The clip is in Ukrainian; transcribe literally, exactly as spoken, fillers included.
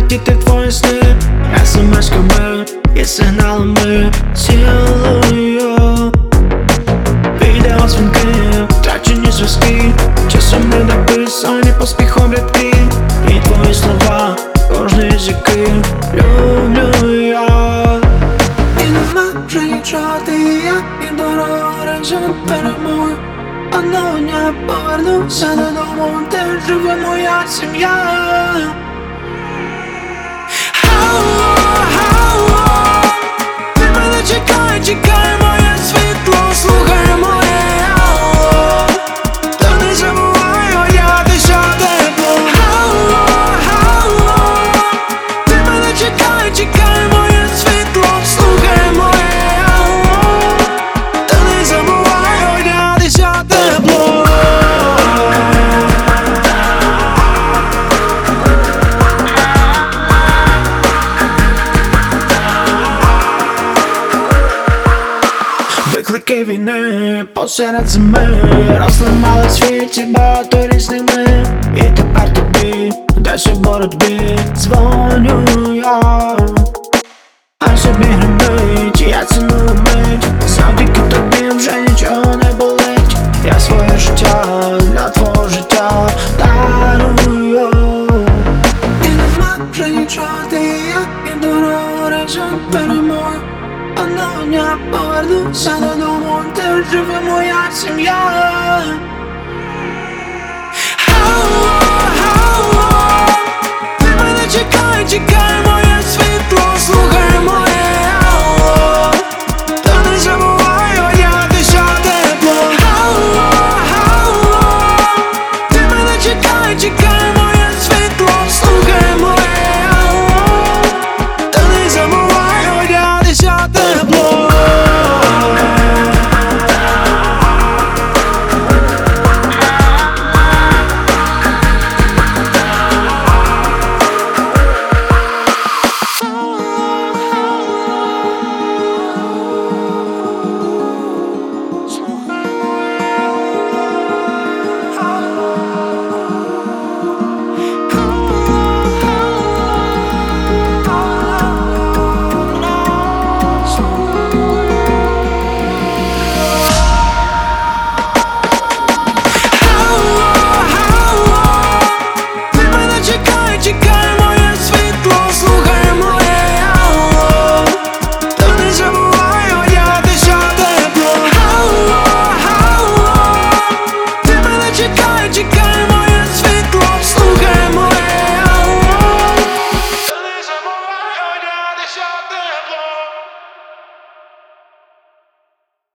летіти в твої сни, смс-ками і сигналами цілую. Відеодзвінки, втрачені зв'язки, часом не написані поспіхом рядки, і твої слова, кожний з яких люблю я. І нема вже нічого, ти і я, і дорога горизонт перемоги. Одного дня повернуся додому, де живе моя сім'я. Ти мене чекай, чекай, моє світло, слухай моє алло. Та не забувай одягтися тепло. Ти мене чекай, чекай, моє світло, слухай моє алло. Та не забувай одягтися тепло. Виклики війни посеред зими розламали світі багато різними. І тепер тобі десь у боротьбі дзвоню я. А собі гримить, я ціную мить, завдяки тобі вже нічого не болить. Я своє життя для твого життя дарую. І нема вже нічого, ти і я, і дорога горизонт перемоги. Одного дня повернуся додому, де живе моя сім'я. Алло, алло.